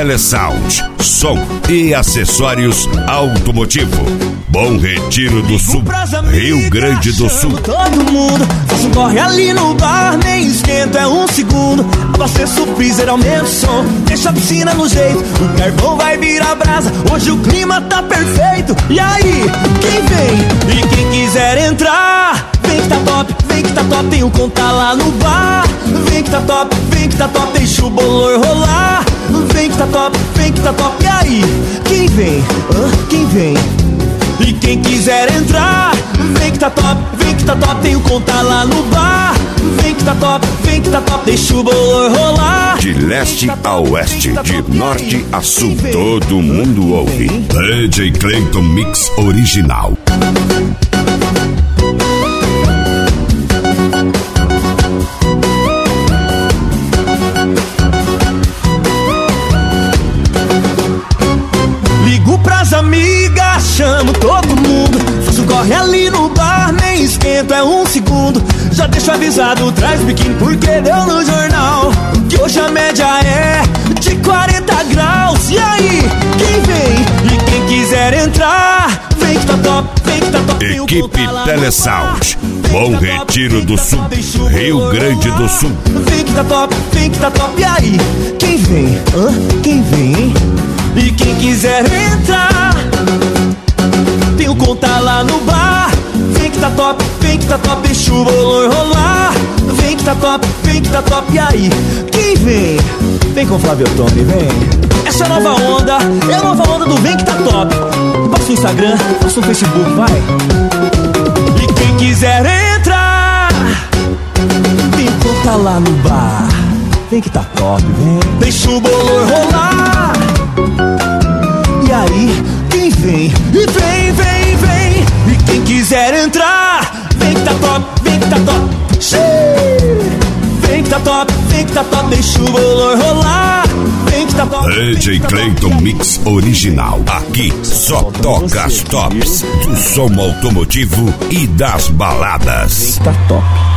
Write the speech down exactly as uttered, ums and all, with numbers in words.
Telesound, som e acessórios automotivo. Bom Retiro do Sul, Rio Grande do Sul. Todo mundo, faço um corre ali no bar, nem esquento, é um segundo. Abasteço o freezer, aumenta o som, deixa a piscina no jeito. O carvão vai virar brasa, hoje o clima tá perfeito. E aí, quem vem? E quem quiser entrar, vem que tá top, vem que tá top, tem o conta lá no bar. Vem que tá top, vem que tá top, deixa o bolor rolar. Vem que tá top, vem que tá top, e aí? Quem vem? Hã? Quem vem? E quem quiser entrar, vem que tá top, vem que tá top, tem o conta lá no bar. Vem que tá top, vem que tá top, deixa o bolor rolar. De leste a oeste, de norte a sul, todo mundo ouve. D J Clayton Mix Original. Ligo pras amigas, chamo todo mundo, faço corre ali no bar, nem esquento, é um segundo. Já deixo avisado, traz biquíni porque deu no jornal que hoje a média é de quarenta graus. E aí, quem vem? E quem quiser entrar, vem que tá top, vem que tá top. Equipe Telesound, Bom Retiro do Sul, Rio Grande do Sul. Vem que tá top, vem que tá top, e aí? Quem vem? Hã? Quem vem, hein? E quem quiser entrar, tem o conta lá no bar. Vem que tá top, vem que tá top, deixa o bolor rolar. Vem que tá top, vem que tá top, e aí? Quem vem? Vem com Flávio Tome, vem. Essa é a nova onda, é a nova onda do Vem que tá top. Passa no Instagram, passa no Facebook, vai. E quem quiser entrar, tem o conta lá no bar. Vem que tá top, vem. Deixa o bolor rolar. E aí, quem vem? E vem, vem, vem. E quem quiser entrar, vem que tá top, vem que tá top. Xiii. Vem que tá top, vem que tá top, deixa o bolor rolar. Vem que tá top. D J Clayton Mix Original. Aqui só toca as tops do som automotivo e das baladas. Vem que tá top.